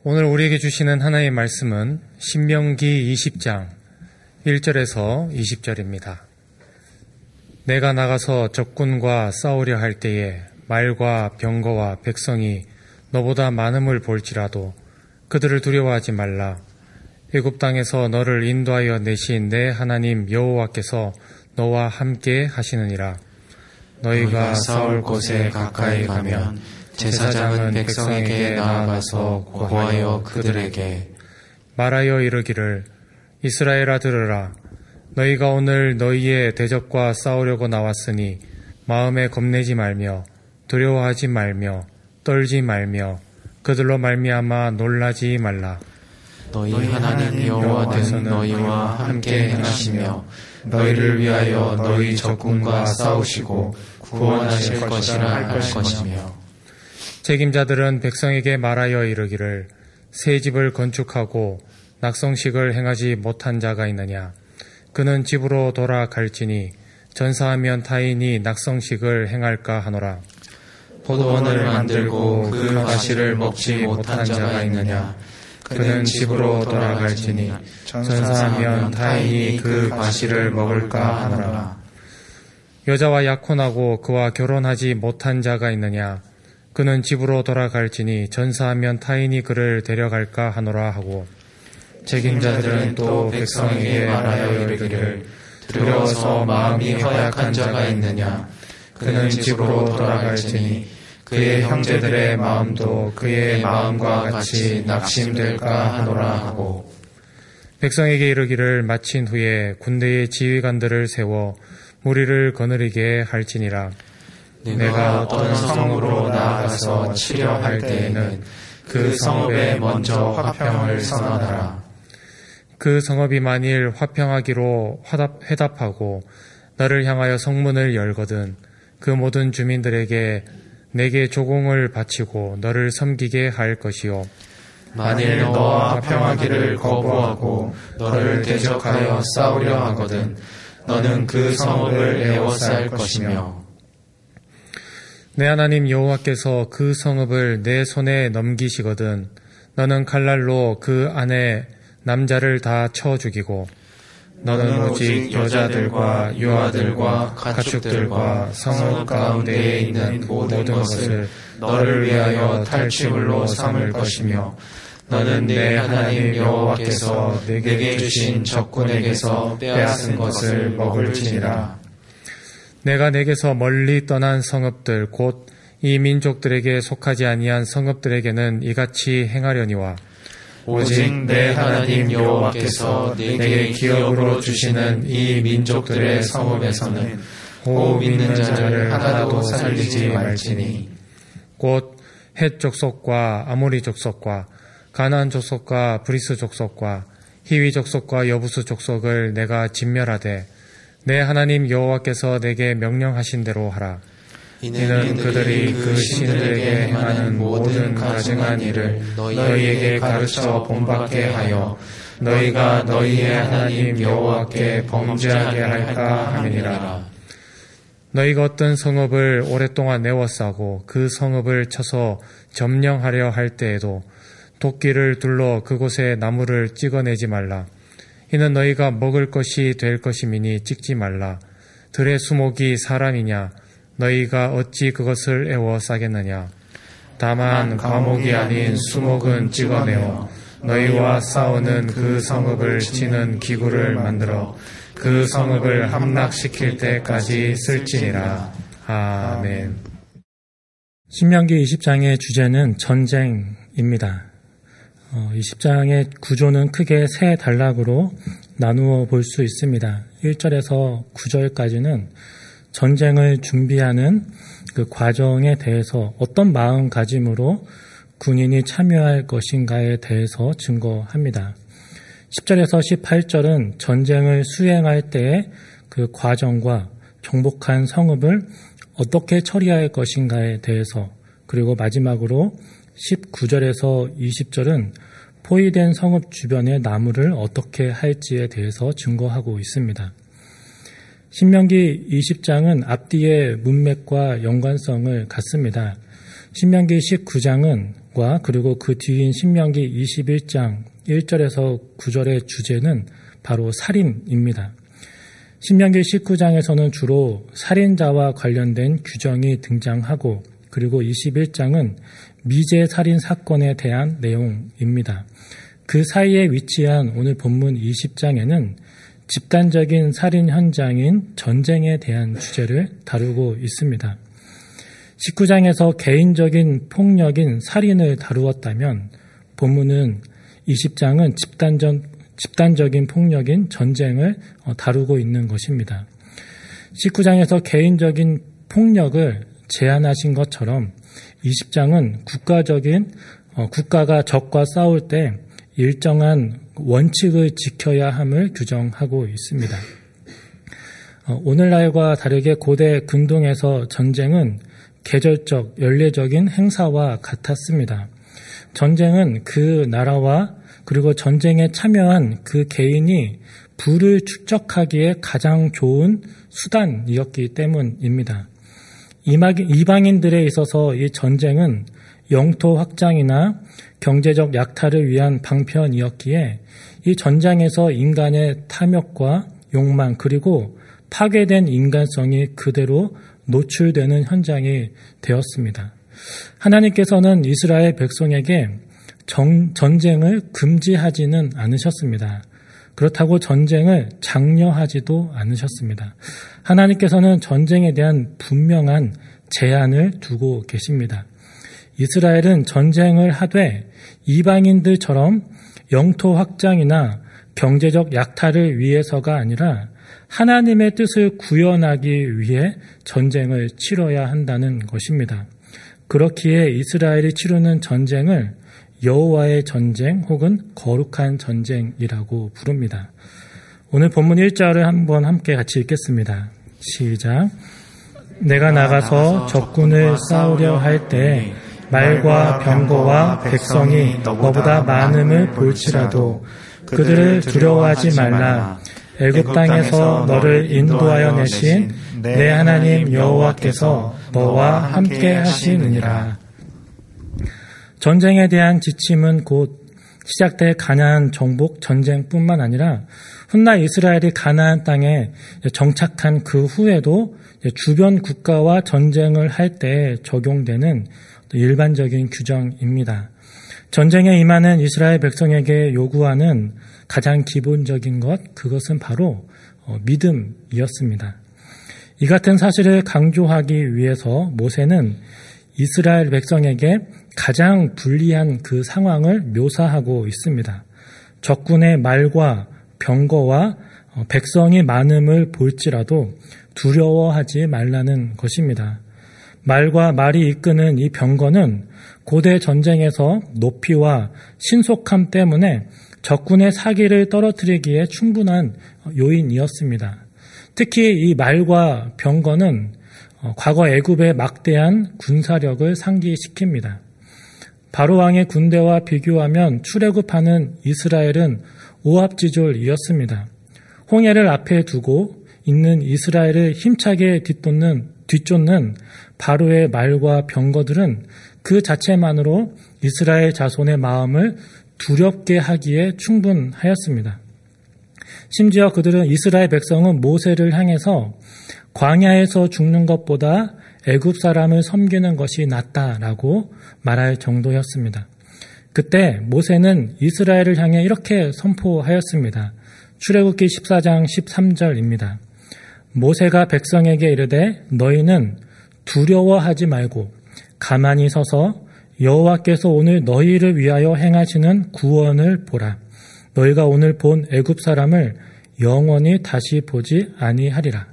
오늘 우리에게 주시는 하나님의 말씀은 신명기 20장 1절에서 20절입니다. 내가 나가서 적군과 싸우려 할 때에 말과 병거와 백성이 너보다 많음을 볼지라도 그들을 두려워하지 말라. 애굽 땅에서 너를 인도하여 내신 내 하나님 여호와께서 너와 함께 하시느니라. 너희가 싸울 곳에 가까이 가면 제사장은 백성에게 나아가서 고하여 그들에게 말하여 이르기를 이스라엘아 들으라. 너희가 오늘 너희의 대적과 싸우려고 나왔으니 마음에 겁내지 말며 두려워하지 말며 떨지 말며 그들로 말미암아 놀라지 말라. 너희 하나님 여호와께서는 너희와 함께 행하시며 너희를 위하여 너희 적군과 싸우시고 구원하실 것이라 할 것이며 책임자들은 백성에게 말하여 이르기를 새 집을 건축하고 낙성식을 행하지 못한 자가 있느냐. 그는 집으로 돌아갈지니 전사하면 타인이 낙성식을 행할까 하노라. 포도원을 만들고 그 과실을 먹지 못한 자가 있느냐. 그는 집으로 돌아갈지니 전사하면 타인이 그 과실을 먹을까 하노라. 여자와 약혼하고 그와 결혼하지 못한 자가 있느냐. 그는 집으로 돌아갈지니 전사하면 타인이 그를 데려갈까 하노라 하고 책임자들은 또 백성에게 말하여 이르기를 두려워서 마음이 허약한 자가 있느냐. 그는 집으로 돌아갈지니 그의 형제들의 마음도 그의 마음과 같이 낙심될까 하노라 하고 백성에게 이르기를 마친 후에 군대의 지휘관들을 세워 무리를 거느리게 할지니라. 내가 어떤 성읍으로 나아가서 치려 할 때에는 그 성읍에 먼저 화평을 선언하라. 그 성읍이 만일 화평하기로 회답하고 너를 향하여 성문을 열거든 그 모든 주민들에게 내게 조공을 바치고 너를 섬기게 할 것이요. 만일 너와 화평하기를 거부하고 너를 대적하여 싸우려 하거든 너는 그 성읍을 에워쌀 것이며 내 하나님 여호와께서 그 성읍을 내 손에 넘기시거든 너는 칼날로 그 안에 남자를 다 쳐 죽이고 너는 오직 여자들과 유아들과 가축들과 성읍 가운데에 있는 모든 것을 너를 위하여 탈취물로 삼을 것이며 너는 내 하나님 여호와께서 내게 주신 적군에게서 빼앗은 것을 먹을지니라. 내가 내게서 멀리 떠난 성읍들 곧 이 민족들에게 속하지 아니한 성읍들에게는 이같이 행하려니와 오직 내 하나님 여호와께서 내게 기업으로 주시는 이 민족들의 성읍에서는 호흡 있는 자를 하나도 살리지 말지니 곧 헷 족속과 아모리 족속과 가나안 족속과 브리스 족속과 히위 족속과 여부수 족속을 내가 진멸하되 내 하나님 여호와께서 내게 명령하신 대로 하라. 이는 그들이 그 신들에게 행하는 모든 가증한 일을 너희에게 가르쳐 본받게 하여 너희가 너희의 하나님 여호와께 범죄하게 할까 함이니라. 너희가 어떤 성읍을 오랫동안 내워싸고 그 성읍을 쳐서 점령하려 할 때에도 도끼를 둘러 그곳에 나무를 찍어내지 말라. 이는 너희가 먹을 것이 될 것임이니 찍지 말라. 들의 수목이 사람이냐? 너희가 어찌 그것을 애워 싸겠느냐? 다만 과목이 아닌 수목은 찍어내어 너희와 싸우는 그 성읍을 치는 기구를 만들어 그 성읍을 함락시킬 때까지 쓸지니라. 아멘. 신명기 20장의 주제는 전쟁입니다. 20장의 구조는 크게 세 단락으로 나누어 볼 수 있습니다. 1절에서 9절까지는 전쟁을 준비하는 그 과정에 대해서 어떤 마음가짐으로 군인이 참여할 것인가에 대해서 증거합니다. 10절에서 18절은 전쟁을 수행할 때의 그 과정과 정복한 성읍을 어떻게 처리할 것인가에 대해서, 그리고 마지막으로 19절에서 20절은 포위된 성읍 주변의 나무를 어떻게 할지에 대해서 증거하고 있습니다. 신명기 20장은 앞뒤의 문맥과 연관성을 갖습니다. 신명기 19장과 그리고 그 뒤인 신명기 21장 1절에서 9절의 주제는 바로 살인입니다. 신명기 19장에서는 주로 살인자와 관련된 규정이 등장하고 그리고 21장은 미제 살인 사건에 대한 내용입니다. 그 사이에 위치한 오늘 본문 20장에는 집단적인 살인 현장인 전쟁에 대한 주제를 다루고 있습니다. 19장에서 개인적인 폭력인 살인을 다루었다면 본문은 20장은 집단적인 폭력인 전쟁을 다루고 있는 것입니다. 19장에서 개인적인 폭력을 제한하신 것처럼 20장은 국가가 적과 싸울 때 일정한 원칙을 지켜야 함을 규정하고 있습니다. 오늘날과 다르게 고대 근동에서 전쟁은 계절적, 연례적인 행사와 같았습니다. 전쟁은 그 나라와 그리고 전쟁에 참여한 그 개인이 부를 축적하기에 가장 좋은 수단이었기 때문입니다. 이방인들에 있어서 이 전쟁은 영토 확장이나 경제적 약탈을 위한 방편이었기에 이 전장에서 인간의 탐욕과 욕망 그리고 파괴된 인간성이 그대로 노출되는 현장이 되었습니다. 하나님께서는 이스라엘 백성에게 전쟁을 금지하지는 않으셨습니다. 그렇다고 전쟁을 장려하지도 않으셨습니다. 하나님께서는 전쟁에 대한 분명한 제한을 두고 계십니다. 이스라엘은 전쟁을 하되 이방인들처럼 영토 확장이나 경제적 약탈을 위해서가 아니라 하나님의 뜻을 구현하기 위해 전쟁을 치러야 한다는 것입니다. 그렇기에 이스라엘이 치르는 전쟁을 여호와의 전쟁 혹은 거룩한 전쟁이라고 부릅니다. 오늘 본문 1절을 한번 함께 같이 읽겠습니다. 시작. 내가 나가서 적군을 싸우려 할 때 말과 병거와 백성이 너보다 많음을 볼지라도 그들을 두려워하지 말라. 애굽 땅에서 너를 인도하여 내신 내 하나님 여호와께서 너와 함께 하시느니라. 전쟁에 대한 지침은 곧 시작될 가나안 정복 전쟁뿐만 아니라 훗날 이스라엘이 가나안 땅에 정착한 그 후에도 주변 국가와 전쟁을 할 때 적용되는 일반적인 규정입니다. 전쟁에 임하는 이스라엘 백성에게 요구하는 가장 기본적인 그것은 바로 믿음이었습니다. 이 같은 사실을 강조하기 위해서 모세는 이스라엘 백성에게 가장 불리한 그 상황을 묘사하고 있습니다. 적군의 말과 병거와 백성이 많음을 볼지라도 두려워하지 말라는 것입니다. 말과 말이 이끄는 이 병거는 고대 전쟁에서 높이와 신속함 때문에 적군의 사기를 떨어뜨리기에 충분한 요인이었습니다. 특히 이 말과 병거는 과거 애굽의 막대한 군사력을 상기시킵니다. 바로 왕의 군대와 비교하면 출애굽하는 이스라엘은 오합지졸이었습니다. 홍해를 앞에 두고 있는 이스라엘을 힘차게 뒤쫓는 바로의 말과 병거들은 그 자체만으로 이스라엘 자손의 마음을 두렵게 하기에 충분하였습니다. 심지어 그들은 이스라엘 백성은 모세를 향해서 광야에서 죽는 것보다 애굽 사람을 섬기는 것이 낫다라고 말할 정도였습니다. 그때 모세는 이스라엘을 향해 이렇게 선포하였습니다. 출애굽기 14장 13절입니다. 모세가 백성에게 이르되 너희는 두려워하지 말고 가만히 서서 여호와께서 오늘 너희를 위하여 행하시는 구원을 보라. 너희가 오늘 본 애굽 사람을 영원히 다시 보지 아니하리라.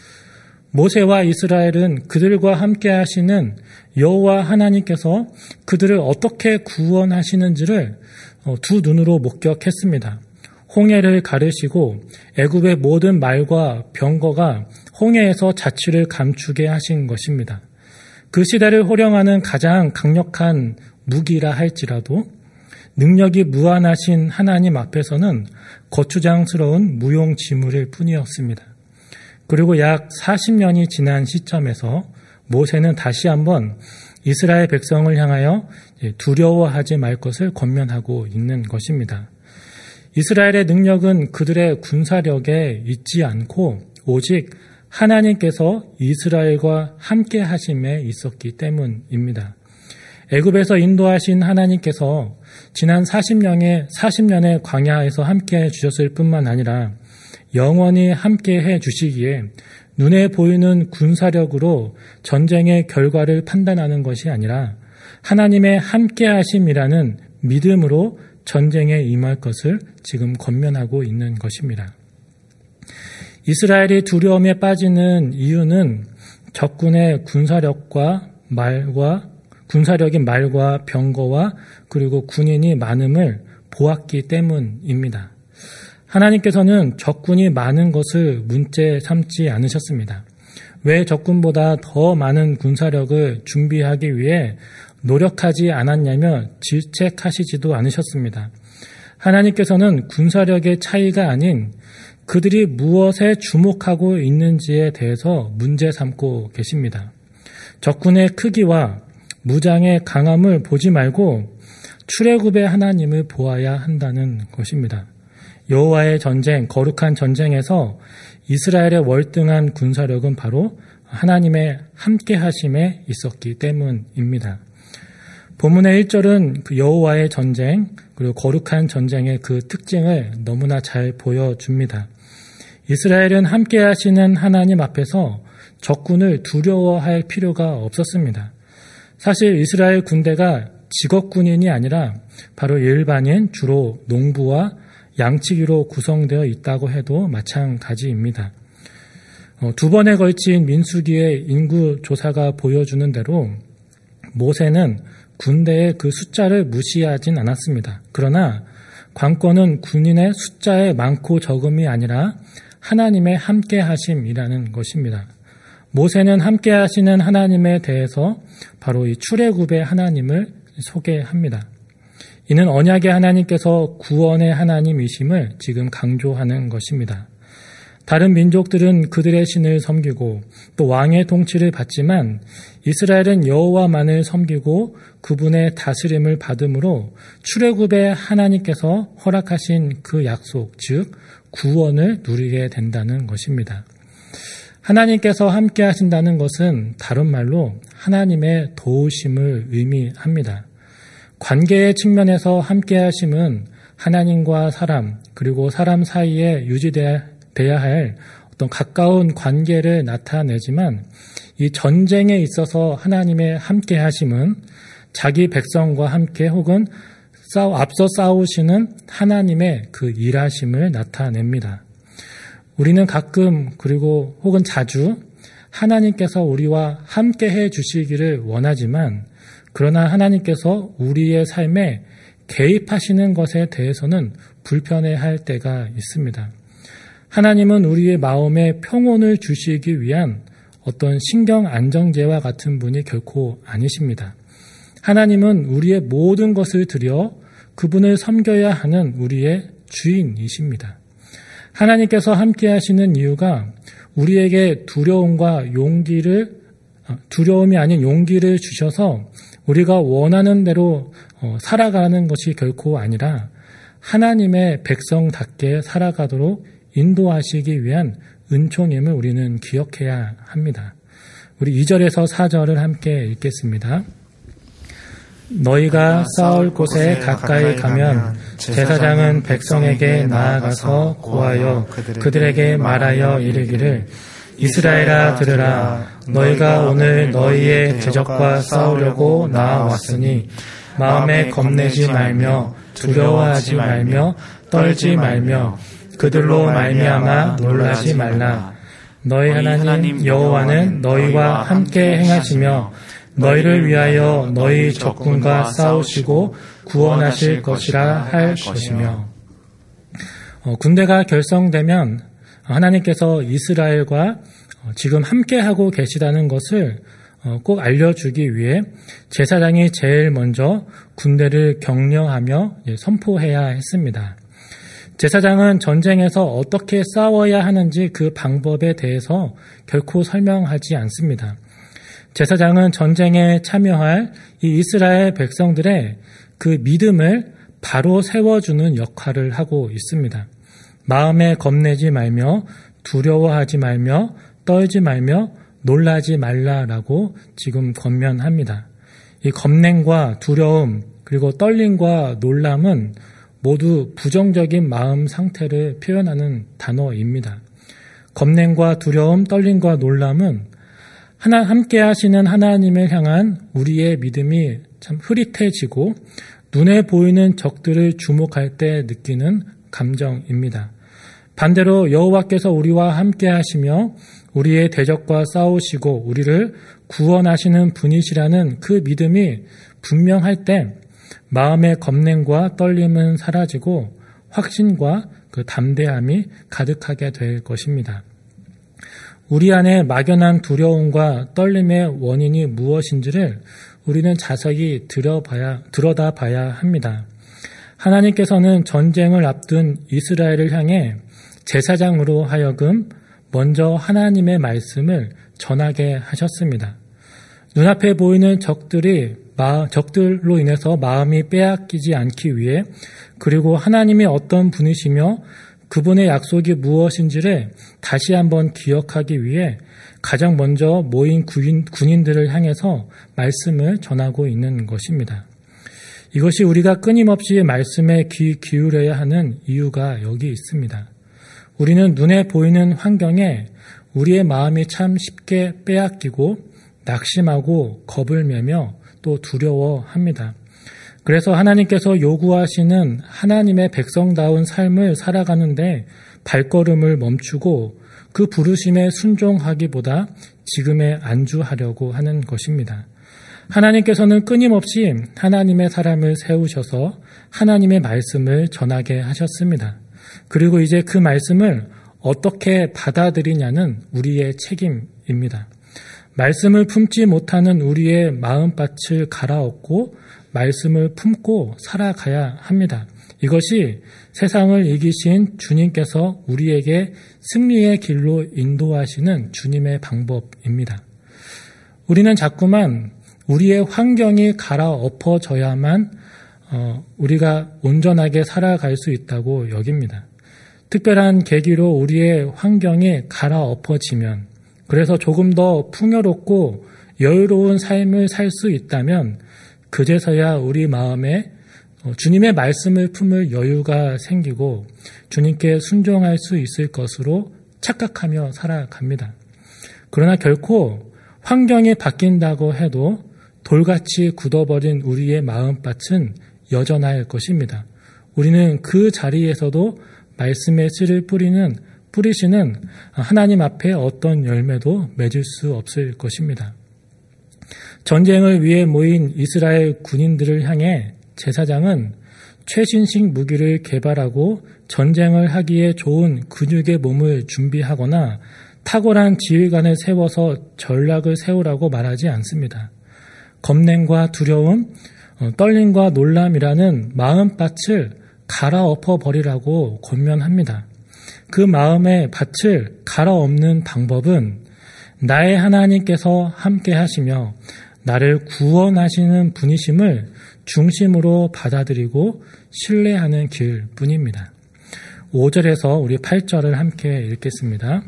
모세와 이스라엘은 그들과 함께 하시는 여호와 하나님께서 그들을 어떻게 구원하시는지를 두 눈으로 목격했습니다. 홍해를 가르시고 애굽의 모든 말과 병거가 홍해에서 자취를 감추게 하신 것입니다. 그 시대를 호령하는 가장 강력한 무기라 할지라도 능력이 무한하신 하나님 앞에서는 거추장스러운 무용지물일 뿐이었습니다. 그리고 약 40년이 지난 시점에서 모세는 다시 한번 이스라엘 백성을 향하여 두려워하지 말 것을 권면하고 있는 것입니다. 이스라엘의 능력은 그들의 군사력에 있지 않고 오직 하나님께서 이스라엘과 함께 하심에 있었기 때문입니다. 애굽에서 인도하신 하나님께서 지난 40년의 광야에서 함께해 주셨을 뿐만 아니라 영원히 함께해 주시기에 눈에 보이는 군사력으로 전쟁의 결과를 판단하는 것이 아니라 하나님의 함께하심이라는 믿음으로 전쟁에 임할 것을 지금 권면하고 있는 것입니다. 이스라엘이 두려움에 빠지는 이유는 적군의 군사력인 말과 병거와 그리고 군인이 많음을 보았기 때문입니다. 하나님께서는 적군이 많은 것을 문제 삼지 않으셨습니다. 왜 적군보다 더 많은 군사력을 준비하기 위해 노력하지 않았냐며 질책하시지도 않으셨습니다. 하나님께서는 군사력의 차이가 아닌 그들이 무엇에 주목하고 있는지에 대해서 문제 삼고 계십니다. 적군의 크기와 무장의 강함을 보지 말고 출애굽의 하나님을 보아야 한다는 것입니다. 여호와의 전쟁, 거룩한 전쟁에서 이스라엘의 월등한 군사력은 바로 하나님의 함께하심에 있었기 때문입니다. 본문의 1절은 그 여호와의 전쟁 그리고 거룩한 전쟁의 그 특징을 너무나 잘 보여줍니다. 이스라엘은 함께하시는 하나님 앞에서 적군을 두려워할 필요가 없었습니다. 사실 이스라엘 군대가 직업군인이 아니라 바로 일반인, 주로 농부와 양치기로 구성되어 있다고 해도 마찬가지입니다. 두 번에 걸친 민수기의 인구 조사가 보여주는 대로 모세는 군대의 그 숫자를 무시하진 않았습니다. 그러나 관건은 군인의 숫자의 많고 적음이 아니라 하나님의 함께하심이라는 것입니다. 모세는 함께하시는 하나님에 대해서 바로 이 출애굽의 하나님을 소개합니다. 이는 언약의 하나님께서 구원의 하나님이심을 지금 강조하는 것입니다. 다른 민족들은 그들의 신을 섬기고 또 왕의 통치를 받지만 이스라엘은 여호와만을 섬기고 그분의 다스림을 받음으로 출애굽의 하나님께서 허락하신 그 약속, 즉 구원을 누리게 된다는 것입니다. 하나님께서 함께 하신다는 것은 다른 말로 하나님의 도우심을 의미합니다. 관계의 측면에서 함께 하심은 하나님과 사람 그리고 사람 사이에 유지돼야 할 어떤 가까운 관계를 나타내지만 이 전쟁에 있어서 하나님의 함께 하심은 자기 백성과 함께 혹은 앞서 싸우시는 하나님의 그 일하심을 나타냅니다. 우리는 가끔 그리고 혹은 자주 하나님께서 우리와 함께 해 주시기를 원하지만 그러나 하나님께서 우리의 삶에 개입하시는 것에 대해서는 불편해할 때가 있습니다. 하나님은 우리의 마음에 평온을 주시기 위한 어떤 신경 안정제와 같은 분이 결코 아니십니다. 하나님은 우리의 모든 것을 들여 그분을 섬겨야 하는 우리의 주인이십니다. 하나님께서 함께 하시는 이유가 우리에게 두려움이 아닌 용기를 주셔서 우리가 원하는 대로 살아가는 것이 결코 아니라 하나님의 백성답게 살아가도록 인도하시기 위한 은총임을 우리는 기억해야 합니다. 우리 2절에서 4절을 함께 읽겠습니다. 너희가 싸울 곳에 가까이 가면 제사장은 백성에게 나아가서 고하여 그들에게 말하여 이르기를 이스라엘아 들으라. 너희가 오늘 너희의 대적과 싸우려고 나아왔으니 마음에 겁내지 말며 두려워하지 말며 떨지 말며 그들로 말미암아 놀라지 말라. 너희 하나님 여호와는 너희와 함께 행하시며 너희를 위하여 너희 적군과 싸우시고 구원하실 것이라 할 것이며. 군대가 결성되면 하나님께서 이스라엘과 지금 함께하고 계시다는 것을 꼭 알려주기 위해 제사장이 제일 먼저 군대를 격려하며 선포해야 했습니다. 제사장은 전쟁에서 어떻게 싸워야 하는지 그 방법에 대해서 결코 설명하지 않습니다. 제사장은 전쟁에 참여할 이 이스라엘 백성들의 그 믿음을 바로 세워주는 역할을 하고 있습니다. 마음에 겁내지 말며 두려워하지 말며 떨지 말며 놀라지 말라라고 지금 권면합니다. 이 겁냄과 두려움 그리고 떨림과 놀람은 모두 부정적인 마음 상태를 표현하는 단어입니다. 겁냄과 두려움, 떨림과 놀람은 함께 하시는 하나님을 향한 우리의 믿음이 참 흐릿해지고 눈에 보이는 적들을 주목할 때 느끼는 감정입니다. 반대로 여호와께서 우리와 함께 하시며 우리의 대적과 싸우시고 우리를 구원하시는 분이시라는 그 믿음이 분명할 때 마음의 겁냄과 떨림은 사라지고 확신과 그 담대함이 가득하게 될 것입니다. 우리 안에 막연한 두려움과 떨림의 원인이 무엇인지를 우리는 자세히 들여다봐야 합니다. 하나님께서는 전쟁을 앞둔 이스라엘을 향해 제사장으로 하여금 먼저 하나님의 말씀을 전하게 하셨습니다. 눈앞에 보이는 적들로 인해서 마음이 빼앗기지 않기 위해 그리고 하나님이 어떤 분이시며 그분의 약속이 무엇인지를 다시 한번 기억하기 위해 가장 먼저 모인 군인들을 향해서 말씀을 전하고 있는 것입니다. 이것이 우리가 끊임없이 말씀에 귀 기울여야 하는 이유가 여기 있습니다. 우리는 눈에 보이는 환경에 우리의 마음이 참 쉽게 빼앗기고 낙심하고 겁을 매며 또 두려워합니다. 그래서 하나님께서 요구하시는 하나님의 백성다운 삶을 살아가는데 발걸음을 멈추고 그 부르심에 순종하기보다 지금에 안주하려고 하는 것입니다. 하나님께서는 끊임없이 하나님의 사람을 세우셔서 하나님의 말씀을 전하게 하셨습니다. 그리고 이제 그 말씀을 어떻게 받아들이냐는 우리의 책임입니다. 말씀을 품지 못하는 우리의 마음밭을 갈아엎고 말씀을 품고 살아가야 합니다. 이것이 세상을 이기신 주님께서 우리에게 승리의 길로 인도하시는 주님의 방법입니다. 우리는 자꾸만 우리의 환경이 갈아엎어져야만 우리가 온전하게 살아갈 수 있다고 여깁니다. 특별한 계기로 우리의 환경이 갈아엎어지면 그래서 조금 더 풍요롭고 여유로운 삶을 살 수 있다면 그제서야 우리 마음에 주님의 말씀을 품을 여유가 생기고 주님께 순종할 수 있을 것으로 착각하며 살아갑니다. 그러나 결코 환경이 바뀐다고 해도 돌같이 굳어버린 우리의 마음밭은 여전할 것입니다. 우리는 그 자리에서도 말씀의 씨를 뿌리시는 하나님 앞에 어떤 열매도 맺을 수 없을 것입니다. 전쟁을 위해 모인 이스라엘 군인들을 향해 제사장은 최신식 무기를 개발하고 전쟁을 하기에 좋은 근육의 몸을 준비하거나 탁월한 지휘관을 세워서 전략을 세우라고 말하지 않습니다. 겁냄과 두려움, 떨림과 놀람이라는 마음밭을 갈아엎어 버리라고 권면합니다. 그 마음의 밭을 갈아엎는 방법은 나의 하나님께서 함께 하시며 나를 구원하시는 분이심을 중심으로 받아들이고 신뢰하는 길뿐입니다. 5절에서 우리 8절을 함께 읽겠습니다.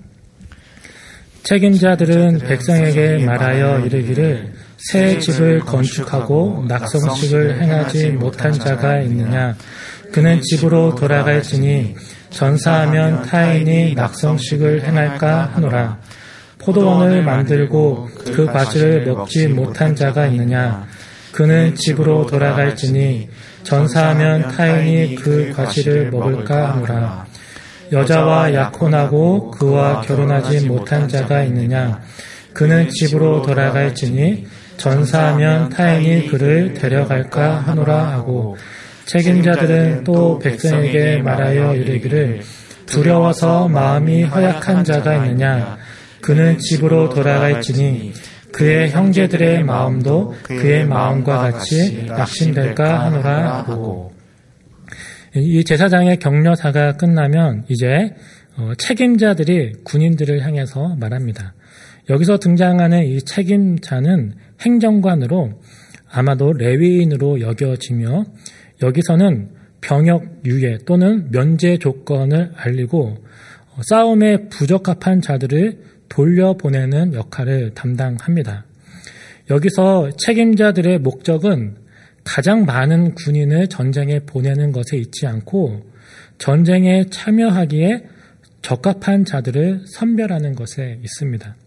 책임자들은 백성에게 말하여 이르기를 새 집을 건축하고 낙성식을 행하지 못한 자가 있느냐? 그는 집으로 돌아갈지니 전사하면 타인이 낙성식을 행할까 하노라. 포도원을 만들고 그 과실을 먹지 못한 자가 있느냐? 그는 집으로 돌아갈지니 전사하면 타인이 그 과실을 먹을까 하노라. 여자와 약혼하고 그와 결혼하지 못한 자가 있느냐? 그는 집으로 돌아갈지니 전사하면 타인이 그를 데려갈까 하노라 하고 책임자들은 또 백성에게 말하여 이르기를 두려워서 마음이 허약한 자가 있느냐? 그는 집으로 돌아갈지니 그의 형제들의 마음도 그의 마음과 같이 낙심될까 하노라 하고 이 제사장의 격려사가 끝나면 이제 책임자들이 군인들을 향해서 말합니다. 여기서 등장하는 이 책임자는 행정관으로 아마도 레위인으로 여겨지며 여기서는 병역 유예 또는 면제 조건을 알리고 싸움에 부적합한 자들을 돌려보내는 역할을 담당합니다. 여기서 책임자들의 목적은 가장 많은 군인을 전쟁에 보내는 것에 있지 않고 전쟁에 참여하기에 적합한 자들을 선별하는 것에 있습니다.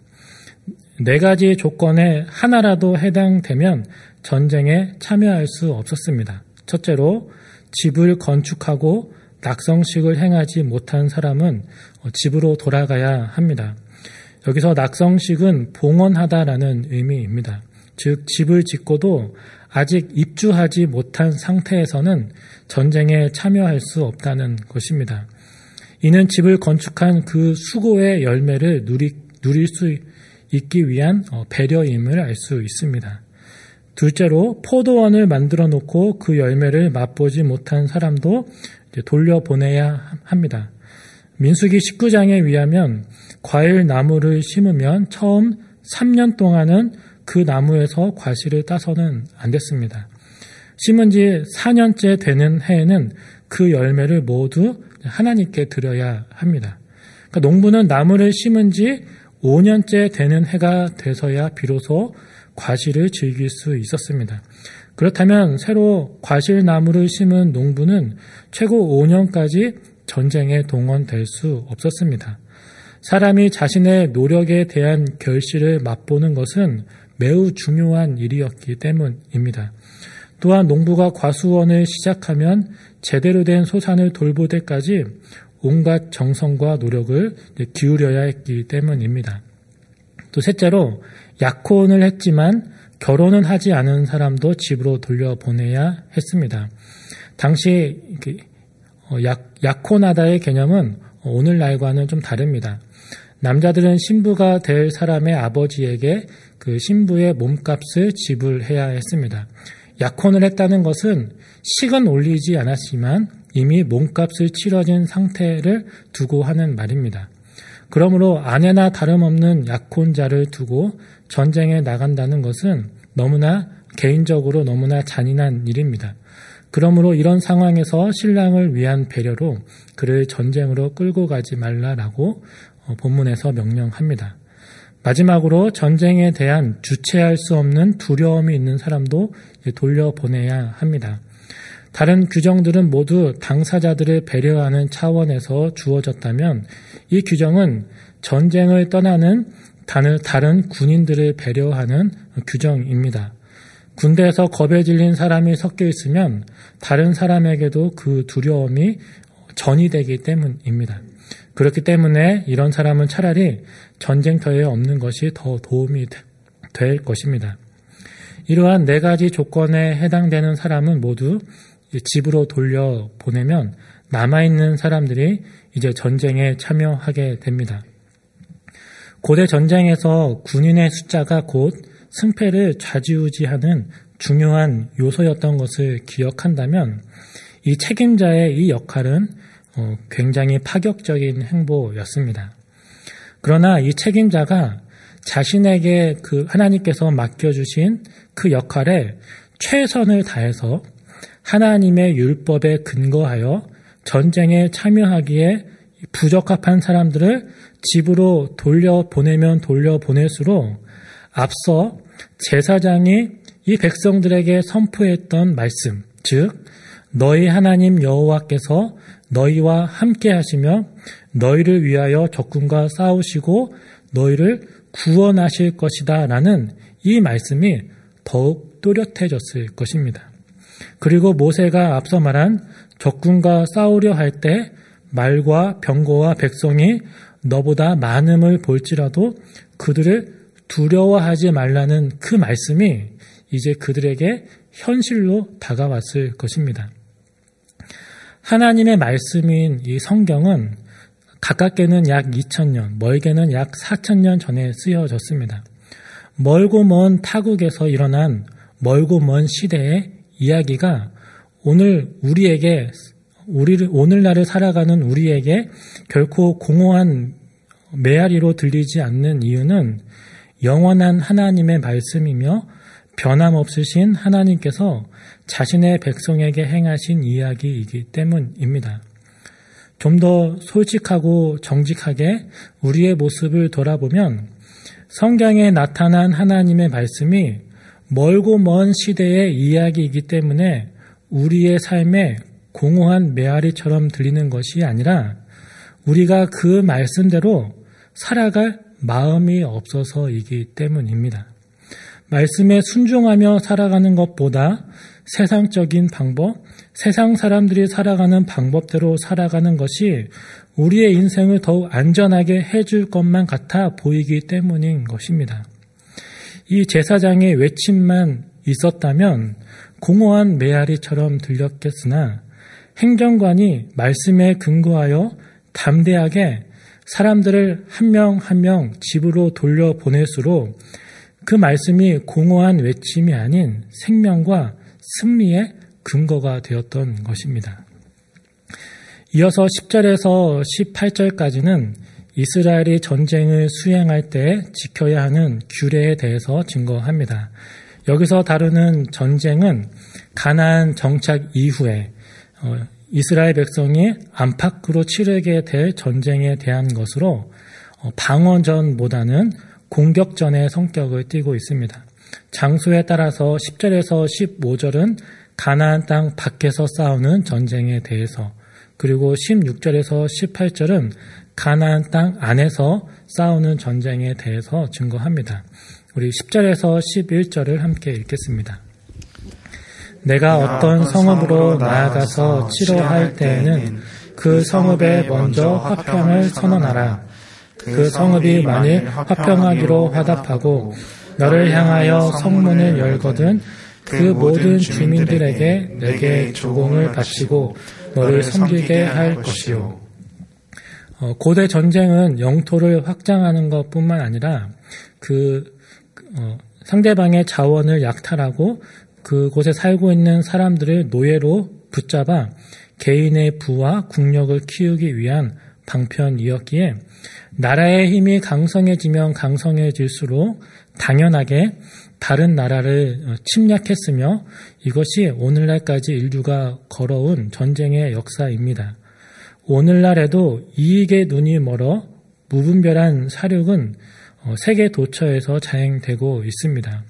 4가지 조건에 하나라도 해당되면 전쟁에 참여할 수 없었습니다. 첫째로 집을 건축하고 낙성식을 행하지 못한 사람은 집으로 돌아가야 합니다. 여기서 낙성식은 봉헌하다라는 의미입니다. 즉 집을 짓고도 아직 입주하지 못한 상태에서는 전쟁에 참여할 수 없다는 것입니다. 이는 집을 건축한 그 수고의 열매를 누릴 수 있기 위한 배려임을 알 수 있습니다. 둘째로 포도원을 만들어 놓고 그 열매를 맛보지 못한 사람도 돌려보내야 합니다. 민수기 19장에 의하면 과일 나무를 심으면 처음 3년 동안은 그 나무에서 과실을 따서는 안 됐습니다. 심은 지 4년째 되는 해에는 그 열매를 모두 하나님께 드려야 합니다. 그러니까 농부는 나무를 심은 지 5년째 되는 해가 돼서야 비로소 과실을 즐길 수 있었습니다. 그렇다면 새로 과실나무를 심은 농부는 최고 5년까지 전쟁에 동원될 수 없었습니다. 사람이 자신의 노력에 대한 결실을 맛보는 것은 매우 중요한 일이었기 때문입니다. 또한 농부가 과수원을 시작하면 제대로 된 소산을 돌볼 때까지 온갖 정성과 노력을 기울여야 했기 때문입니다. 또 셋째로 약혼을 했지만 결혼은 하지 않은 사람도 집으로 돌려보내야 했습니다. 당시 약혼하다의 개념은 오늘날과는 좀 다릅니다. 남자들은 신부가 될 사람의 아버지에게 그 신부의 몸값을 지불해야 했습니다. 약혼을 했다는 것은 식은 올리지 않았지만 이미 몸값을 치러진 상태를 두고 하는 말입니다. 그러므로 아내나 다름없는 약혼자를 두고 전쟁에 나간다는 것은 너무나 개인적으로 너무나 잔인한 일입니다. 그러므로 이런 상황에서 신랑을 위한 배려로 그를 전쟁으로 끌고 가지 말라라고 본문에서 명령합니다. 마지막으로 전쟁에 대한 주체할 수 없는 두려움이 있는 사람도 돌려보내야 합니다. 다른 규정들은 모두 당사자들을 배려하는 차원에서 주어졌다면 이 규정은 전쟁을 떠나는 다른 군인들을 배려하는 규정입니다. 군대에서 겁에 질린 사람이 섞여 있으면 다른 사람에게도 그 두려움이 전이되기 때문입니다. 그렇기 때문에 이런 사람은 차라리 전쟁터에 없는 것이 더 도움이 될 것입니다. 이러한 4가지 조건에 해당되는 사람은 모두 집으로 돌려보내면 남아있는 사람들이 이제 전쟁에 참여하게 됩니다. 고대 전쟁에서 군인의 숫자가 곧 승패를 좌지우지하는 중요한 요소였던 것을 기억한다면 이 책임자의 이 역할은 굉장히 파격적인 행보였습니다. 그러나 이 책임자가 자신에게 그 하나님께서 맡겨주신 그 역할에 최선을 다해서 하나님의 율법에 근거하여 전쟁에 참여하기에 부적합한 사람들을 집으로 돌려보내면 돌려보낼수록 앞서 제사장이 이 백성들에게 선포했던 말씀, 즉 너희 하나님 여호와께서 너희와 함께 하시며 너희를 위하여 적군과 싸우시고 너희를 구원하실 것이다 라는 이 말씀이 더욱 또렷해졌을 것입니다. 그리고 모세가 앞서 말한 적군과 싸우려 할 때 말과 병거와 백성이 너보다 많음을 볼지라도 그들을 두려워하지 말라는 그 말씀이 이제 그들에게 현실로 다가왔을 것입니다. 하나님의 말씀인 이 성경은 가깝게는 약 2000년, 멀게는 약 4000년 전에 쓰여졌습니다. 멀고 먼 타국에서 일어난 멀고 먼 시대의 이야기가 오늘날을 살아가는 우리에게 결코 공허한 메아리로 들리지 않는 이유는 영원한 하나님의 말씀이며 변함없으신 하나님께서 자신의 백성에게 행하신 이야기이기 때문입니다. 좀 더 솔직하고 정직하게 우리의 모습을 돌아보면 성경에 나타난 하나님의 말씀이 멀고 먼 시대의 이야기이기 때문에 우리의 삶에 공허한 메아리처럼 들리는 것이 아니라 우리가 그 말씀대로 살아갈 마음이 없어서이기 때문입니다. 말씀에 순종하며 살아가는 것보다 세상적인 방법, 세상 사람들이 살아가는 방법대로 살아가는 것이 우리의 인생을 더욱 안전하게 해줄 것만 같아 보이기 때문인 것입니다. 이 제사장의 외침만 있었다면 공허한 메아리처럼 들렸겠으나 행정관이 말씀에 근거하여 담대하게 사람들을 한 명 한 명 집으로 돌려보낼수록 그 말씀이 공허한 외침이 아닌 생명과 승리의 근거가 되었던 것입니다. 이어서 10절에서 18절까지는 이스라엘이 전쟁을 수행할 때 지켜야 하는 규례에 대해서 증거합니다. 여기서 다루는 전쟁은 가나안 정착 이후에 이스라엘 백성이 안팎으로 치르게 될 전쟁에 대한 것으로 방어전보다는 공격전의 성격을 띠고 있습니다. 장소에 따라서 10절에서 15절은 가나안 땅 밖에서 싸우는 전쟁에 대해서, 그리고 16절에서 18절은 가나안 땅 안에서 싸우는 전쟁에 대해서 증거합니다. 우리 10절에서 11절을 함께 읽겠습니다. 내가 어떤 성읍으로 나아가서 치료할 때에는 그 성읍에 먼저 화평을 선언하라. 그 성읍이 만일 화평하기로 화답하고 너를 향하여 성문을 열거든 그 모든 주민들에게 내게 조공을 바치고 너를 섬기게 할 것이요. 고대 전쟁은 영토를 확장하는 것뿐만 아니라 상대방의 자원을 약탈하고 그곳에 살고 있는 사람들을 노예로 붙잡아 개인의 부와 국력을 키우기 위한 방편이었기에 나라의 힘이 강성해지면 강성해질수록 당연하게 다른 나라를 침략했으며 이것이 오늘날까지 인류가 걸어온 전쟁의 역사입니다. 오늘날에도 이익의 눈이 멀어 무분별한 사륙은 세계 도처에서 자행되고 있습니다.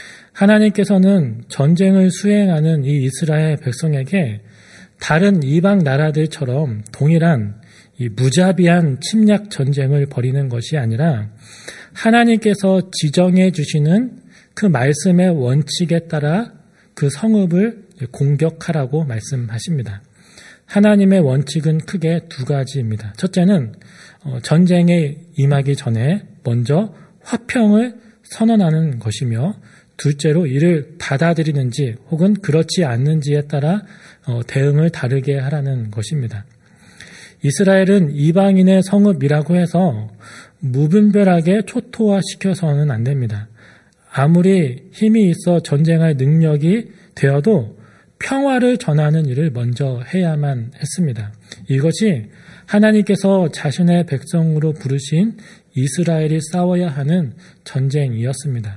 하나님께서는 전쟁을 수행하는 이 이스라엘 백성에게 다른 이방 나라들처럼 동일한 이 무자비한 침략 전쟁을 벌이는 것이 아니라 하나님께서 지정해 주시는 그 말씀의 원칙에 따라 그 성읍을 공격하라고 말씀하십니다. 하나님의 원칙은 크게 두 가지입니다. 첫째는 전쟁에 임하기 전에 먼저 화평을 선언하는 것이며, 둘째로 이를 받아들이는지 혹은 그렇지 않는지에 따라 대응을 다르게 하라는 것입니다. 이스라엘은 이방인의 성읍이라고 해서 무분별하게 초토화시켜서는 안 됩니다. 아무리 힘이 있어 전쟁할 능력이 되어도 평화를 전하는 일을 먼저 해야만 했습니다. 이것이 하나님께서 자신의 백성으로 부르신 이스라엘이 싸워야 하는 전쟁이었습니다.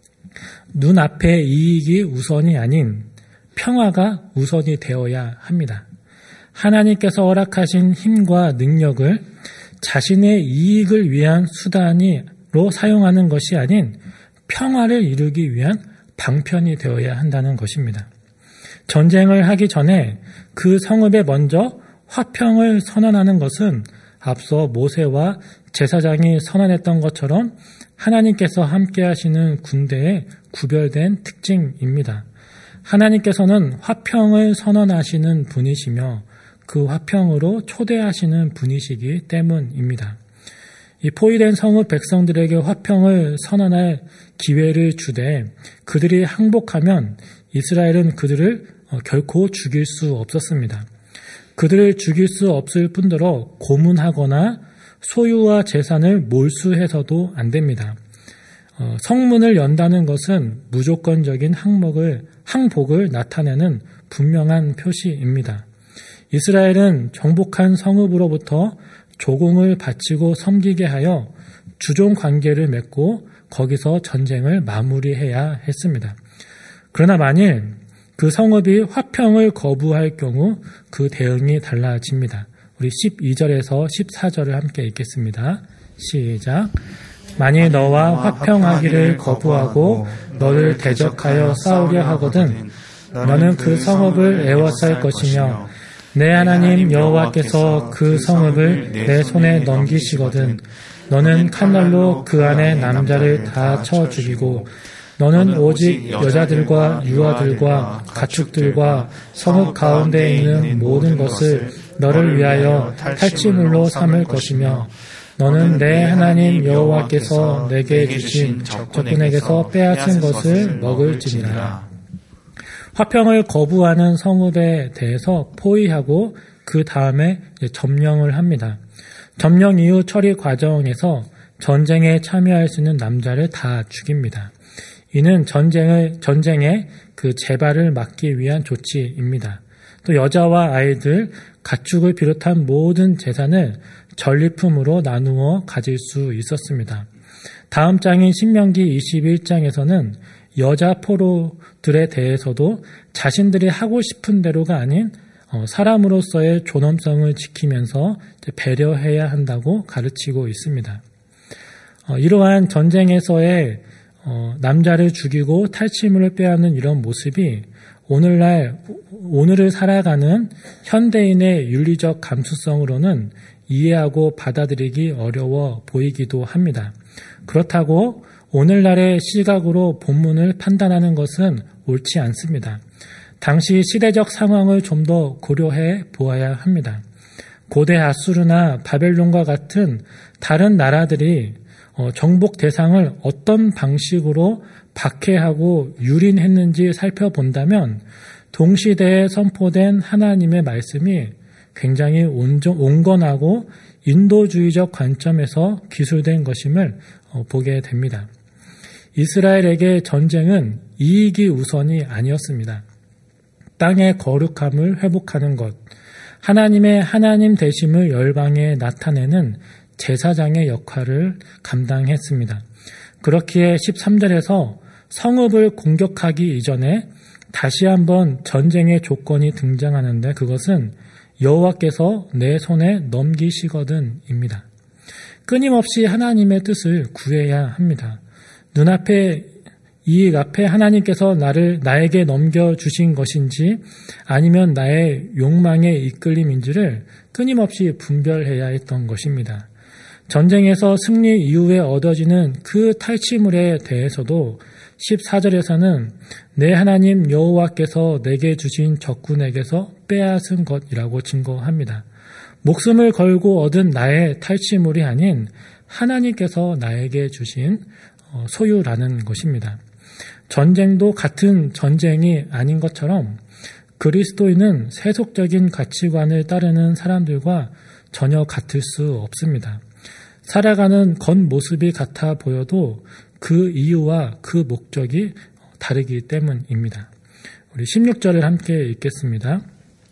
눈앞의 이익이 우선이 아닌 평화가 우선이 되어야 합니다. 하나님께서 허락하신 힘과 능력을 자신의 이익을 위한 수단으로 사용하는 것이 아닌 평화를 이루기 위한 방편이 되어야 한다는 것입니다. 전쟁을 하기 전에 그 성읍에 먼저 화평을 선언하는 것은 앞서 모세와 제사장이 선언했던 것처럼 하나님께서 함께 하시는 군대의 구별된 특징입니다. 하나님께서는 화평을 선언하시는 분이시며 그 화평으로 초대하시는 분이시기 때문입니다. 이 포위된 성읍 백성들에게 화평을 선언할 기회를 주되 그들이 항복하면 이스라엘은 그들을 결코 죽일 수 없었습니다. 그들을 죽일 수 없을 뿐더러 고문하거나 소유와 재산을 몰수해서도 안 됩니다. 성문을 연다는 것은 무조건적인 항복을 나타내는 분명한 표시입니다. 이스라엘은 정복한 성읍으로부터 조공을 바치고 섬기게 하여 주종 관계를 맺고 거기서 전쟁을 마무리해야 했습니다. 그러나 만일 그 성읍이 화평을 거부할 경우 그 대응이 달라집니다. 우리 12절에서 14절을 함께 읽겠습니다. 시작. 만일 너와 화평하기를 거부하고 너를 대적하여 싸우려 하거든 너는 그 성읍을 에워쌀 것이며 내 하나님 여호와께서 그 성읍을 내 손에 넘기시거든 너는 칼날로 그 안에 남자를 다 쳐 죽이고 너는 오직 여자들과 유아들과 가축들과 성읍 가운데 있는 모든 것을 너를 위하여 탈취물로 삼을 것이며 너는 내 하나님 여호와께서 내게 주신 적군에게서 빼앗은 것을 먹을지니라. 화평을 거부하는 성읍에 대해서 포위하고 그 다음에 점령을 합니다. 점령 이후 처리 과정에서 전쟁에 참여할 수 있는 남자를 다 죽입니다. 이는 전쟁의 그 재발을 막기 위한 조치입니다. 또 여자와 아이들, 가축을 비롯한 모든 재산을 전리품으로 나누어 가질 수 있었습니다. 다음 장인 신명기 21장에서는 여자 포로들에 대해서도 자신들이 하고 싶은 대로가 아닌 사람으로서의 존엄성을 지키면서 배려해야 한다고 가르치고 있습니다. 이러한 전쟁에서의 남자를 죽이고 탈취물을 빼앗는 이런 모습이 오늘을 살아가는 현대인의 윤리적 감수성으로는 이해하고 받아들이기 어려워 보이기도 합니다. 그렇다고 오늘날의 시각으로 본문을 판단하는 것은 옳지 않습니다. 당시 시대적 상황을 좀 더 고려해 보아야 합니다. 고대 아수르나 바벨론과 같은 다른 나라들이 정복 대상을 어떤 방식으로 박해하고 유린했는지 살펴본다면 동시대에 선포된 하나님의 말씀이 굉장히 온건하고 인도주의적 관점에서 기술된 것임을 보게 됩니다. 이스라엘에게 전쟁은 이익이 우선이 아니었습니다. 땅의 거룩함을 회복하는 것, 하나님의 하나님 되심을 열방에 나타내는 제사장의 역할을 감당했습니다. 그렇기에 13절에서 성읍을 공격하기 이전에 다시 한번 전쟁의 조건이 등장하는데 그것은 여호와께서 내 손에 넘기시거든입니다. 끊임없이 하나님의 뜻을 구해야 합니다. 눈앞에 이익 앞에 하나님께서 나에게 넘겨주신 것인지 아니면 나의 욕망의 이끌림인지를 끊임없이 분별해야 했던 것입니다. 전쟁에서 승리 이후에 얻어지는 그 탈취물에 대해서도 14절에서는 내 하나님 여호와께서 내게 주신 적군에게서 빼앗은 것이라고 증거합니다. 목숨을 걸고 얻은 나의 탈취물이 아닌 하나님께서 나에게 주신 소유라는 것입니다. 전쟁도 같은 전쟁이 아닌 것처럼 그리스도인은 세속적인 가치관을 따르는 사람들과 전혀 같을 수 없습니다. 살아가는 겉모습이 같아 보여도 그 이유와 그 목적이 다르기 때문입니다. 우리 16절을 함께 읽겠습니다.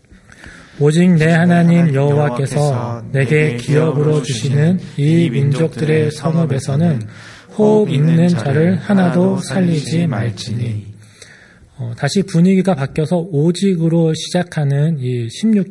오직 내 하나님 여호와께서 내게 기업으로 주시는 이 민족들의 성읍에서는 호흡 있는 자를 하나도 살리지 말지니. 다시 분위기가 바뀌어서 오직으로 시작하는 이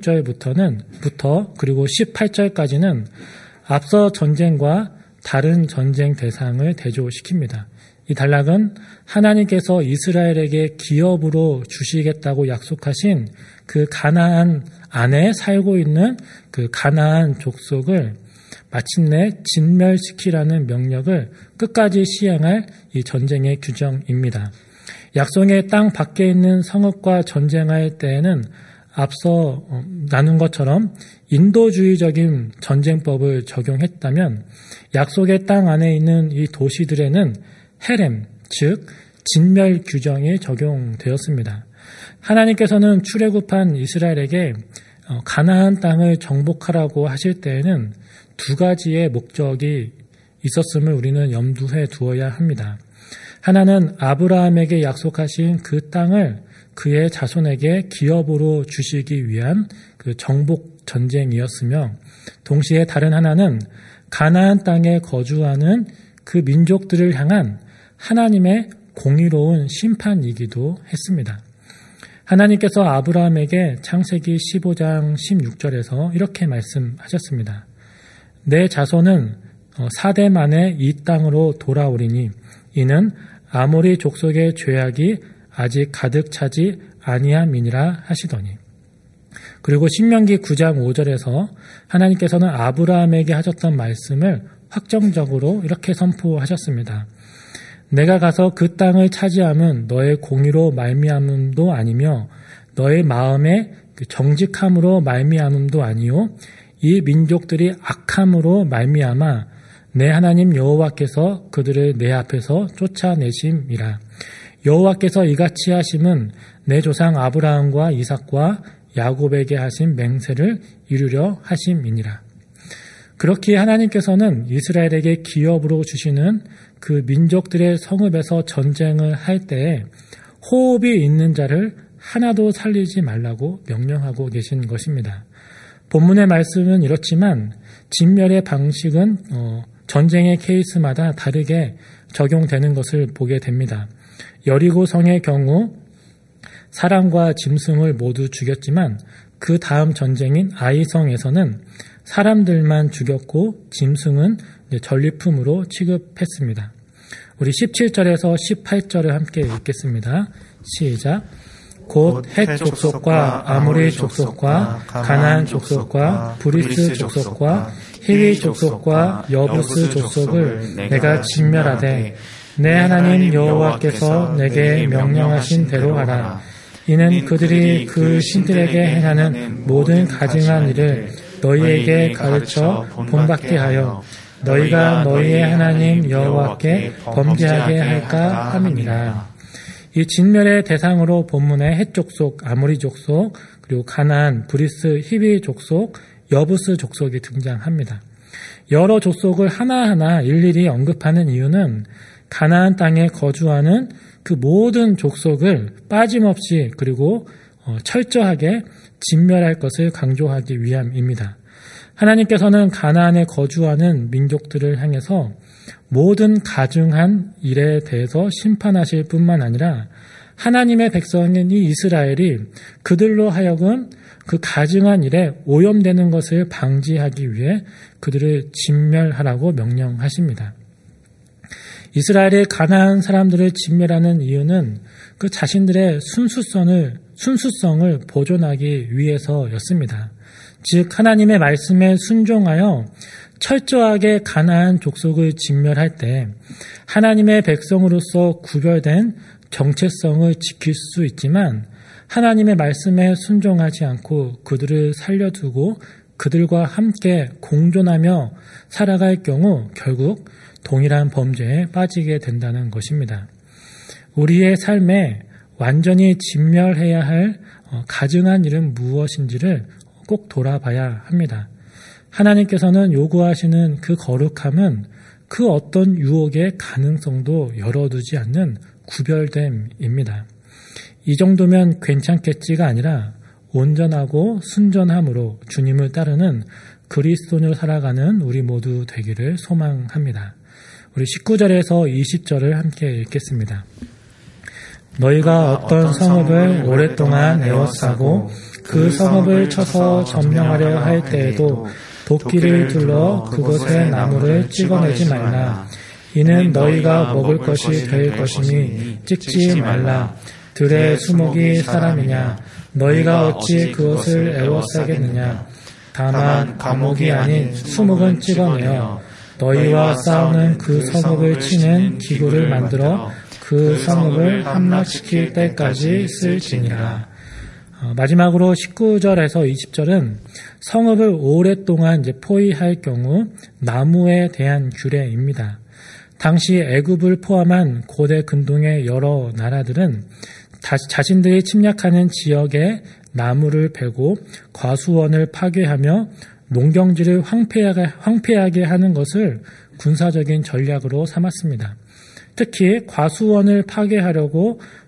16절부터 그리고 18절까지는 앞서 전쟁과 다른 전쟁 대상을 대조시킵니다. 이 단락은 하나님께서 이스라엘에게 기업으로 주시겠다고 약속하신 그 가나안 안에 살고 있는 그 가나안 족속을 마침내 진멸시키라는 명령을 끝까지 시행할 이 전쟁의 규정입니다. 약속의 땅 밖에 있는 성읍과 전쟁할 때에는 앞서 나눈 것처럼 인도주의적인 전쟁법을 적용했다면 약속의 땅 안에 있는 이 도시들에는 헤렘, 즉 진멸 규정이 적용되었습니다. 하나님께서는 출애굽한 이스라엘에게 가나안 땅을 정복하라고 하실 때에는 두 가지의 목적이 있었음을 우리는 염두에 두어야 합니다. 하나는 아브라함에게 약속하신 그 땅을 그의 자손에게 기업으로 주시기 위한 그 그 정복 전쟁이었으며 동시에 다른 하나는 가나안 땅에 거주하는 그 민족들을 향한 하나님의 공의로운 심판이기도 했습니다. 하나님께서 아브라함에게 창세기 15장 16절에서 이렇게 말씀하셨습니다. 내 자손은 4대 만에 이 땅으로 돌아오리니 이는 아모리 족속의 죄악이 아직 가득 차지 아니함이니라 하시더니. 그리고 신명기 9장 5절에서 하나님께서는 아브라함에게 하셨던 말씀을 확정적으로 이렇게 선포하셨습니다. 내가 가서 그 땅을 차지함은 너의 공의로 말미암음도 아니며 너의 마음의 정직함으로 말미암음도 아니요 이 민족들이 악함으로 말미암아 내 하나님 여호와께서 그들을 내 앞에서 쫓아내심이라. 여호와께서 이같이 하심은 내 조상 아브라함과 이삭과 야곱에게 하신 맹세를 이루려 하심이니라. 그렇게 하나님께서는 이스라엘에게 기업으로 주시는 그 민족들의 성읍에서 전쟁을 할 때에 호흡이 있는 자를 하나도 살리지 말라고 명령하고 계신 것입니다. 본문의 말씀은 이렇지만 진멸의 방식은 전쟁의 케이스마다 다르게 적용되는 것을 보게 됩니다. 여리고 성의 경우 사람과 짐승을 모두 죽였지만 그 다음 전쟁인 아이성에서는 사람들만 죽였고 짐승은 전리품으로 취급했습니다. 우리 17절에서 18절을 함께 읽겠습니다. 시작. 곧 헷 족속과 아모리 족속과 가나안 족속과 브리스 족속과 히위 족속과 여부스 족속을 내가 진멸하되 내 하나님 여호와께서 내게 명령하신 대로 하라. 이는 그들이 그 신들에게 행하는 모든 가증한 일을 너희에게 가르쳐 본받게 하여 너희가 너희의 하나님 여호와께 범죄하게 할까 함이니라. 이 진멸의 대상으로 본문에 헷 족속, 아모리 족속, 그리고 가나안, 브리스, 히위 족속, 여부스 족속이 등장합니다. 여러 족속을 하나하나 일일이 언급하는 이유는 가나안 땅에 거주하는 그 모든 족속을 빠짐없이 그리고 철저하게 진멸할 것을 강조하기 위함입니다. 하나님께서는 가나안에 거주하는 민족들을 향해서 모든 가증한 일에 대해서 심판하실 뿐만 아니라 하나님의 백성인 이 이스라엘이 그들로 하여금 그 가증한 일에 오염되는 것을 방지하기 위해 그들을 진멸하라고 명령하십니다. 이스라엘이 가나안 사람들을 진멸하는 이유는 그 자신들의 순수성을 보존하기 위해서였습니다. 즉 하나님의 말씀에 순종하여 철저하게 가나안 족속을 진멸할 때 하나님의 백성으로서 구별된 정체성을 지킬 수 있지만 하나님의 말씀에 순종하지 않고 그들을 살려두고 그들과 함께 공존하며 살아갈 경우 결국 동일한 범죄에 빠지게 된다는 것입니다. 우리의 삶에 완전히 진멸해야 할 가증한 일은 무엇인지를 꼭 돌아봐야 합니다. 하나님께서는 요구하시는 그 거룩함은 그 어떤 유혹의 가능성도 열어두지 않는 구별됨입니다. 이 정도면 괜찮겠지가 아니라 온전하고 순전함으로 주님을 따르는 그리스도인으로 살아가는 우리 모두 되기를 소망합니다. 우리 19절에서 20절을 함께 읽겠습니다. 너희가 어떤 성읍을 오랫동안 에워싸고 그 성읍을 쳐서 점령하려 할 때에도 도끼를 둘러 그곳의 나무를 찍어내지 말라. 이는 너희가 먹을 것이 될 것이니 찍지 말라. 들의 수목이 사람이냐? 너희가 어찌 그것을 에워싸겠느냐? 다만 감옥이 아닌 수목은 찍어내어 너희와 싸우는 그 성읍을 치는 기구를 만들어 그 성읍을 함락시킬 때까지 쓸지니라. 마지막으로 19절에서 20절은 성읍을 오랫동안 포위할 경우 나무에 대한 규례입니다. 당시 애굽을 포함한 고대 근동의 여러 나라들은 자신들이 침략하는 지역에 나무를 베고 과수원을 파괴하며 농경지를 황폐하게 하는 것을 군사적인 전략으로 삼았습니다. 특히 과수원을 파괴하려고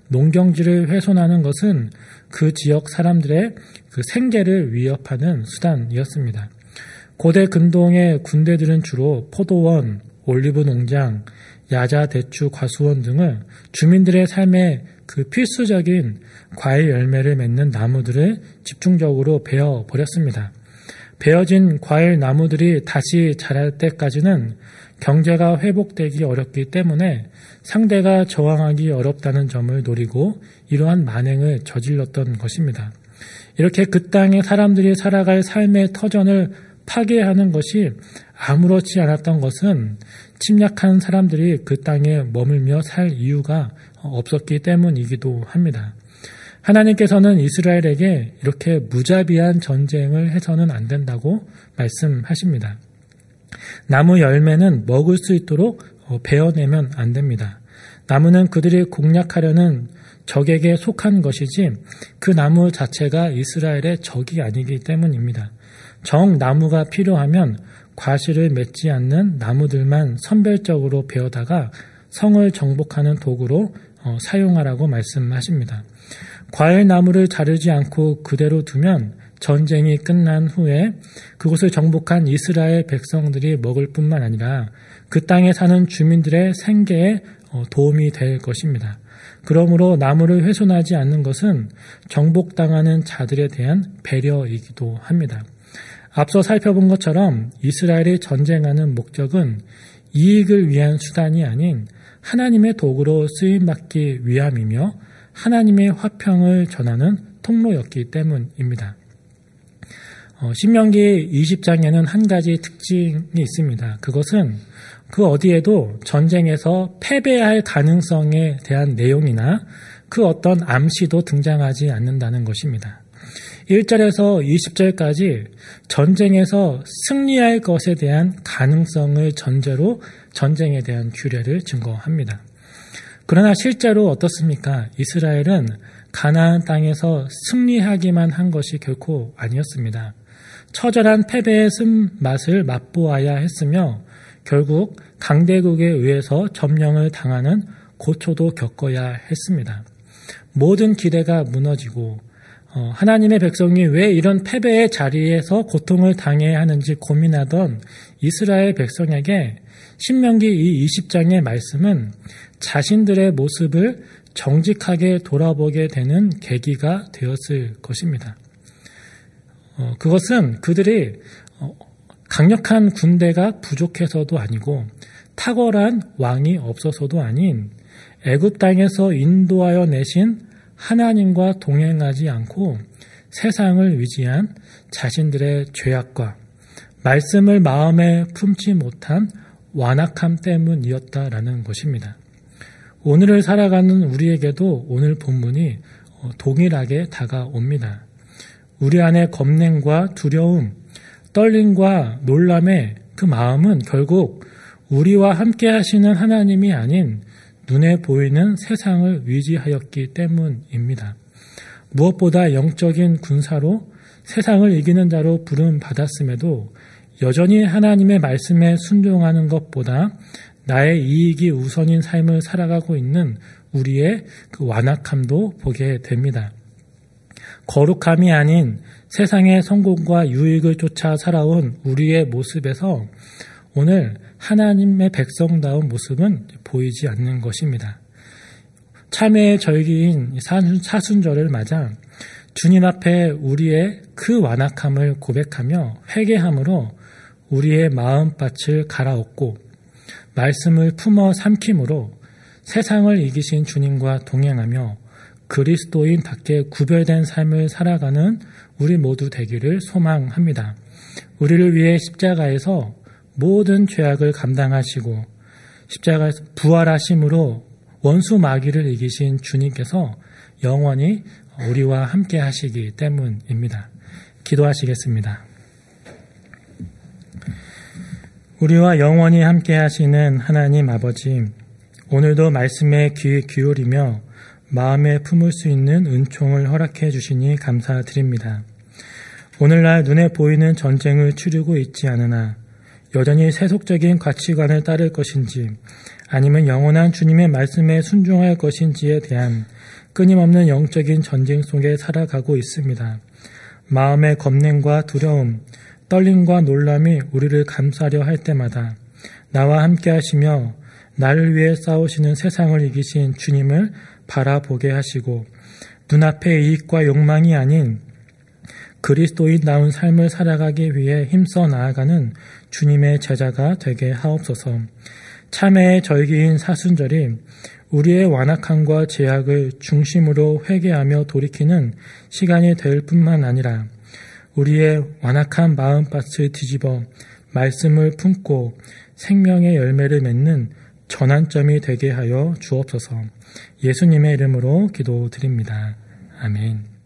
농경지를 훼손하는 것은 그 지역 사람들의 그 생계를 위협하는 수단이었습니다. 고대 근동의 군대들은 주로 포도원, 올리브 농장, 야자, 대추, 과수원 등을 주민들의 삶의 그 필수적인 과일 열매를 맺는 나무들을 집중적으로 베어 버렸습니다. 베어진 과일 나무들이 다시 자랄 때까지는 경제가 회복되기 어렵기 때문에 상대가 저항하기 어렵다는 점을 노리고 이러한 만행을 저질렀던 것입니다. 이렇게 그 땅의 사람들이 살아갈 삶의 터전을 파괴하는 것이 아무렇지 않았던 것은 침략한 사람들이 그 땅에 머물며 살 이유가 없었기 때문이기도 합니다. 하나님께서는 이스라엘에게 이렇게 무자비한 전쟁을 해서는 안 된다고 말씀하십니다. 나무 열매는 먹을 수 있도록 베어내면 안 됩니다. 나무는 그들이 공략하려는 적에게 속한 것이지 그 나무 자체가 이스라엘의 적이 아니기 때문입니다. 정 나무가 필요하면 과실을 맺지 않는 나무들만 선별적으로 베어다가 성을 정복하는 도구로 사용하라고 말씀하십니다. 과일 나무를 자르지 않고 그대로 두면 전쟁이 끝난 후에 그곳을 정복한 이스라엘 백성들이 먹을 뿐만 아니라 그 땅에 사는 주민들의 생계에 도움이 될 것입니다. 그러므로 나무를 훼손하지 않는 것은 정복당하는 자들에 대한 배려이기도 합니다. 앞서 살펴본 것처럼 이스라엘이 전쟁하는 목적은 이익을 위한 수단이 아닌 하나님의 도구로 쓰임받기 위함이며 하나님의 화평을 전하는 통로였기 때문입니다. 신명기 20장에는 한 가지 특징이 있습니다. 그것은 그 어디에도 전쟁에서 패배할 가능성에 대한 내용이나 그 어떤 암시도 등장하지 않는다는 것입니다. 1절에서 20절까지 전쟁에서 승리할 것에 대한 가능성을 전제로 전쟁에 대한 규례를 증거합니다. 그러나 실제로 어떻습니까? 이스라엘은 가나안 땅에서 승리하기만 한 것이 결코 아니었습니다. 처절한 패배의 쓴맛을 맛보아야 했으며 결국 강대국에 의해서 점령을 당하는 고초도 겪어야 했습니다. 모든 기대가 무너지고 하나님의 백성이 왜 이런 패배의 자리에서 고통을 당해야 하는지 고민하던 이스라엘 백성에게 신명기 이 20장의 말씀은 자신들의 모습을 정직하게 돌아보게 되는 계기가 되었을 것입니다. 그것은 그들이 강력한 군대가 부족해서도 아니고 탁월한 왕이 없어서도 아닌 애굽 땅에서 인도하여 내신 하나님과 동행하지 않고 세상을 위지한 자신들의 죄악과 말씀을 마음에 품지 못한 완악함 때문이었다라는 것입니다. 오늘을 살아가는 우리에게도 오늘 본문이 동일하게 다가옵니다. 우리 안에 겁냄과 두려움, 떨림과 놀람의 그 마음은 결국 우리와 함께 하시는 하나님이 아닌 눈에 보이는 세상을 위지하였기 때문입니다. 무엇보다 영적인 군사로 세상을 이기는 자로 부름 받았음에도 여전히 하나님의 말씀에 순종하는 것보다 나의 이익이 우선인 삶을 살아가고 있는 우리의 그 완악함도 보게 됩니다. 거룩함이 아닌 세상의 성공과 유익을 쫓아 살아온 우리의 모습에서 오늘 하나님의 백성다운 모습은 보이지 않는 것입니다. 참회의 절기인 사순절을 맞아 주님 앞에 우리의 그 완악함을 고백하며 회개함으로 우리의 마음밭을 갈아엎고 말씀을 품어 삼킴으로 세상을 이기신 주님과 동행하며 그리스도인답게 구별된 삶을 살아가는 우리 모두 되기를 소망합니다. 우리를 위해 십자가에서 모든 죄악을 감당하시고 십자가에서 부활하심으로 원수 마귀를 이기신 주님께서 영원히 우리와 함께 하시기 때문입니다. 기도하시겠습니다. 우리와 영원히 함께 하시는 하나님 아버지, 오늘도 말씀에 귀 기울이며 마음에 품을 수 있는 은총을 허락해 주시니 감사드립니다. 오늘날 눈에 보이는 전쟁을 치르고 있지 않으나 여전히 세속적인 가치관을 따를 것인지 아니면 영원한 주님의 말씀에 순종할 것인지에 대한 끊임없는 영적인 전쟁 속에 살아가고 있습니다. 마음의 겁냄과 두려움, 떨림과 놀람이 우리를 감싸려 할 때마다 나와 함께 하시며 나를 위해 싸우시는 세상을 이기신 주님을 바라보게 하시고 눈앞의 이익과 욕망이 아닌 그리스도인다운 삶을 살아가기 위해 힘써 나아가는 주님의 제자가 되게 하옵소서. 참회의 절기인 사순절이 우리의 완악함과 죄악을 중심으로 회개하며 돌이키는 시간이 될 뿐만 아니라 우리의 완악한 마음밭을 뒤집어 말씀을 품고 생명의 열매를 맺는 전환점이 되게 하여 주옵소서. 예수님의 이름으로 기도드립니다. 아멘.